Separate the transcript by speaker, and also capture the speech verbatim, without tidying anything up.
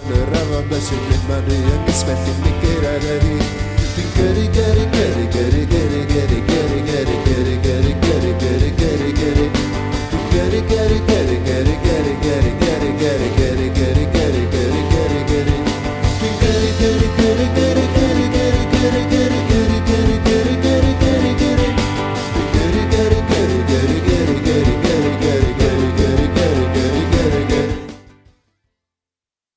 Speaker 1: Rağam da şekilleri Kısmetin bir kere Geri geri geri geri geri geri geri